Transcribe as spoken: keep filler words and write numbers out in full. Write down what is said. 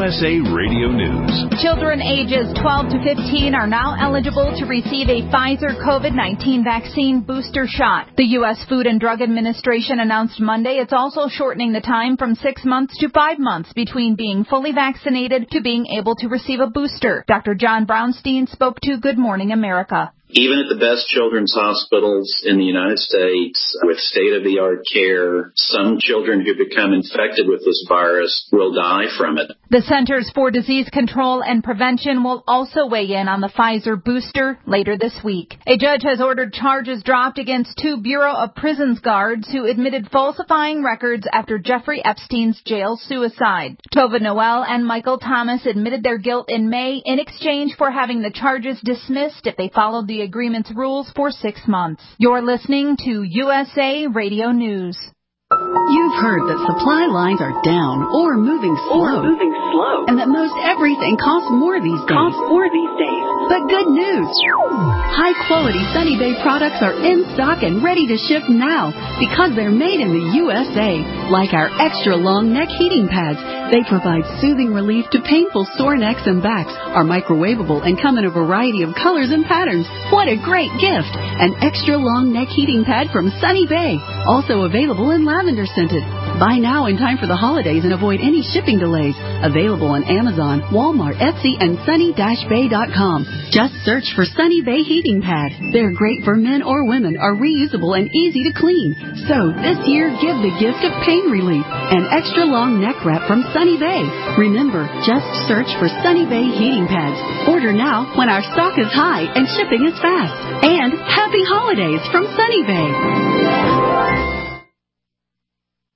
S A Radio News. Children ages twelve to fifteen are now eligible to receive a Pfizer COVID nineteen vaccine booster shot. The U S Food and Drug Administration announced Monday it's also shortening the time from six months to five months between being fully vaccinated to being able to receive a booster. Doctor John Brownstein spoke to Good Morning America. Even at the best children's hospitals in the United States, with state-of-the-art care, some children who become infected with this virus will die from it. The Centers for Disease Control and Prevention will also weigh in on the Pfizer booster later this week. A judge has ordered charges dropped against two Bureau of Prisons guards who admitted falsifying records after Jeffrey Epstein's jail suicide. Tova Noel and Michael Thomas admitted their guilt in May in exchange for having the charges dismissed if they followed the agreement's rules for six months. You're listening to U S A Radio News. You've heard that supply lines are down or moving slow, or moving slow, and that most everything costs more these days. Costs more these days. But good news! High-quality Sunny Bay products are in stock and ready to ship now because they're made in the U S A. Like our extra-long neck heating pads, they provide soothing relief to painful sore necks and backs, are microwavable and come in a variety of colors and patterns. What a great gift! An extra-long neck heating pad from Sunny Bay, also available in lavender scented. Buy now in time for the holidays and avoid any shipping delays. Available on Amazon, Walmart, Etsy, and sunny dash bay dot com. Just search for Sunny Bay Heating Pad. They're great for men or women, are reusable and easy to clean. So this year, give the gift of pain relief. An extra long neck wrap from Sunny Bay. Remember, just search for Sunny Bay Heating Pads. Order now when our stock is high and shipping is fast. And happy holidays from Sunny Bay.